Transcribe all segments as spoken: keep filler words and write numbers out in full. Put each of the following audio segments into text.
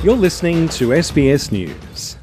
You're listening to S B S News.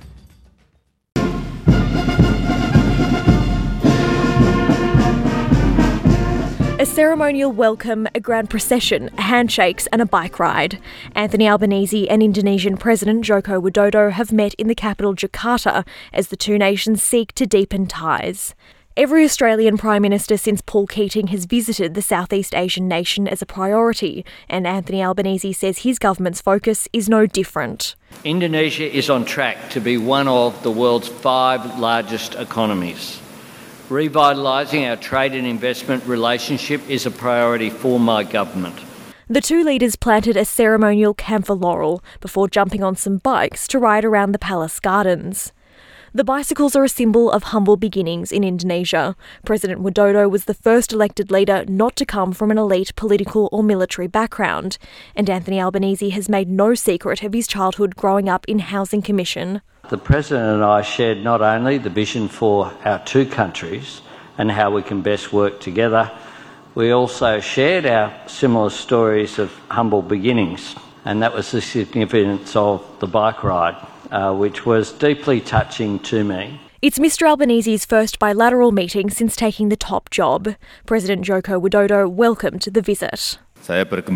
A ceremonial welcome, a grand procession, handshakes and a bike ride. Anthony Albanese and Indonesian President Joko Widodo have met in the capital Jakarta as the two nations seek to deepen ties. Every Australian Prime Minister since Paul Keating has visited the Southeast Asian nation as a priority, and Anthony Albanese says his government's focus is no different. Indonesia is on track to be one of the world's five largest economies. Revitalising our trade and investment relationship is a priority for my government. The two leaders planted a ceremonial camphor laurel before jumping on some bikes to ride around the palace gardens. The bicycles are a symbol of humble beginnings in Indonesia. President Widodo was the first elected leader not to come from an elite political or military background, and Anthony Albanese has made no secret of his childhood growing up in Housing Commission. The President and I shared not only the vision for our two countries and how we can best work together, we also shared our similar stories of humble beginnings, and that was the significance of the bike ride, uh, which was deeply touching to me. It's Mr Albanese's first bilateral meeting since taking the top job. President Joko Widodo welcomed the visit. I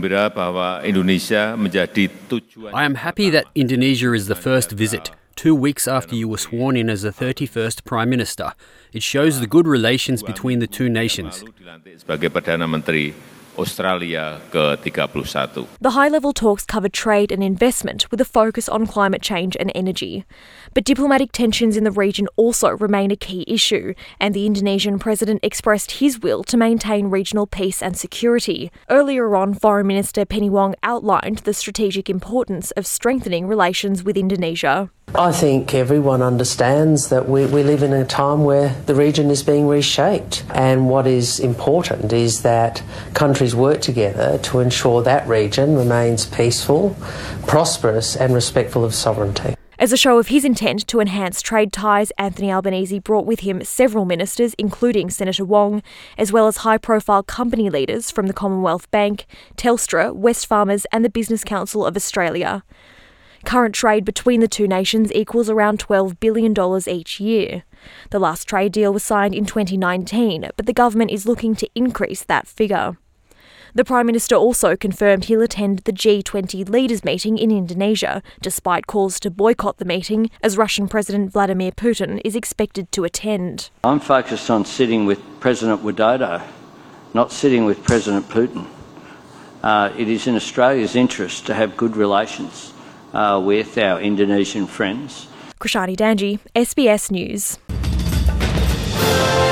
am happy that Indonesia is the first visit, two weeks after you were sworn in as the thirty-first Prime Minister. It shows the good relations between the two nations. The high-level talks covered trade and investment with a focus on climate change and energy. But diplomatic tensions in the region also remain a key issue, and the Indonesian president expressed his will to maintain regional peace and security. Earlier on, Foreign Minister Penny Wong outlined the strategic importance of strengthening relations with Indonesia. I think everyone understands that we, we live in a time where the region is being reshaped, and what is important is that countries work together to ensure that region remains peaceful, prosperous and respectful of sovereignty. As a show of his intent to enhance trade ties, Anthony Albanese brought with him several ministers, including Senator Wong, as well as high-profile company leaders from the Commonwealth Bank, Telstra, Wesfarmers and the Business Council of Australia. Current trade between the two nations equals around twelve billion dollars each year. The last trade deal was signed in twenty nineteen, but the government is looking to increase that figure. The Prime Minister also confirmed he'll attend the G twenty leaders meeting in Indonesia, despite calls to boycott the meeting, as Russian President Vladimir Putin is expected to attend. I'm focused on sitting with President Widodo, not sitting with President Putin. Uh, it is in Australia's interest to have good relations Uh, with our Indonesian friends. Krishani Danji, S B S News.